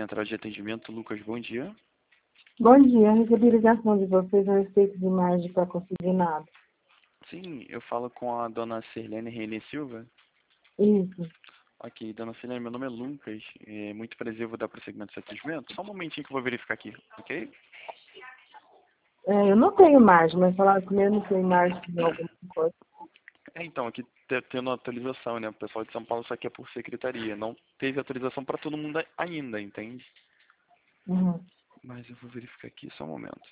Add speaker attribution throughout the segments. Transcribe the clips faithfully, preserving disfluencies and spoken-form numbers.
Speaker 1: Central de Atendimento, Lucas, bom dia.
Speaker 2: Bom dia, recebi ligação de vocês a respeito de imagem para consignado.
Speaker 1: Sim, eu falo com a dona Sirlene René Silva.
Speaker 2: Isso.
Speaker 1: Ok, dona Sirlene, meu nome é Lucas, é muito prazer, eu vou dar prosseguimento ao seu atendimento. Só um momentinho que eu vou verificar aqui, ok?
Speaker 2: É, eu não tenho imagem, mas falaram que eu não tenho imagem de alguma coisa.
Speaker 1: É, então, aqui te- tendo atualização, né? O pessoal de São Paulo só quer por secretaria. Não teve atualização para todo mundo ainda, entende?
Speaker 2: Uhum.
Speaker 1: Mas eu vou verificar aqui, só um momento.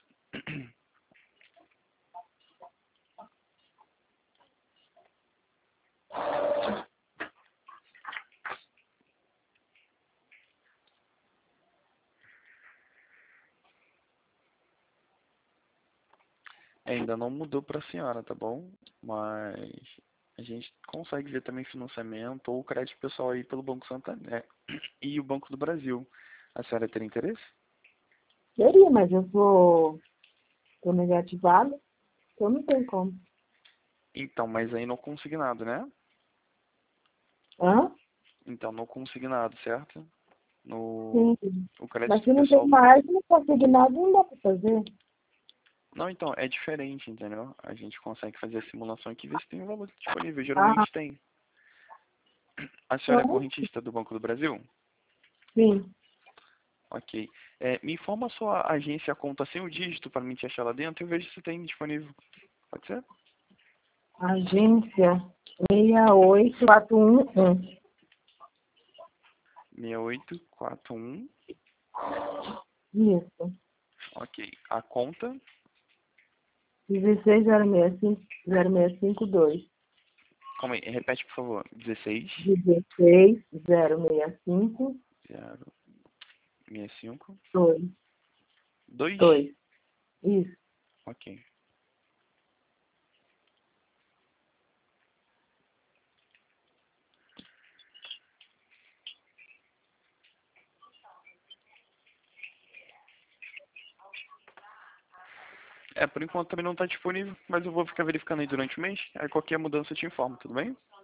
Speaker 1: É, ainda não mudou para a senhora, tá bom? Mas a gente consegue ver também financiamento ou crédito pessoal aí pelo Banco Santander e o Banco do Brasil. A senhora teria interesse?
Speaker 2: Queria, mas eu sou, sou negativada, então não tem como.
Speaker 1: Então, mas aí no consignado, né?
Speaker 2: Hã?
Speaker 1: Então, no consignado, certo? No
Speaker 2: Sim.
Speaker 1: o
Speaker 2: Mas
Speaker 1: crédito
Speaker 2: se não tem
Speaker 1: pessoal.
Speaker 2: imagem, não consignado, não dá para fazer.
Speaker 1: Não, então, é diferente, entendeu? A gente consegue fazer a simulação aqui e ver se tem um valor disponível.
Speaker 2: Ah,
Speaker 1: Geralmente tem. A senhora é
Speaker 2: então,
Speaker 1: correntista do Banco do Brasil?
Speaker 2: sim.
Speaker 1: Ok. É, me informa a sua agência, a conta sem o dígito para mim te achar lá dentro e eu vejo se tem disponível. Pode ser?
Speaker 2: Agência seis oito quatro um um.
Speaker 1: seis oito quatro um.
Speaker 2: Isso.
Speaker 1: Ok. A conta.
Speaker 2: dezesseis zero seis cinco zero seis cinco dois.
Speaker 1: Calma aí, repete, por favor. dezesseis
Speaker 2: dezesseis zero seis cinco
Speaker 1: zero seis cinco
Speaker 2: dois.
Speaker 1: dois.
Speaker 2: Dois. Isso.
Speaker 1: Ok. É, por enquanto também não está disponível, mas eu vou ficar verificando aí durante o mês. Aí qualquer mudança eu te informo, tudo bem?